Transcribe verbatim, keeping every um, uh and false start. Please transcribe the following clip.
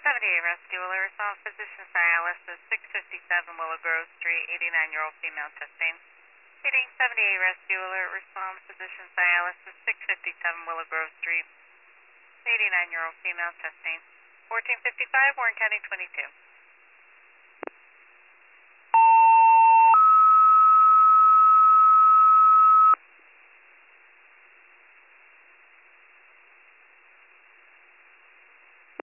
seventy-eight Rescue Alert, resolve physician's dialysis, six fifty-seven Willow Grove Street, eighty-nine-year-old female testing. Meeting seventy-eight Rescue Alert, respond physician's dialysis, six fifty-seven Willow Grove Street, eighty-nine-year-old female testing. fourteen fifty-five, Warren County twenty-two.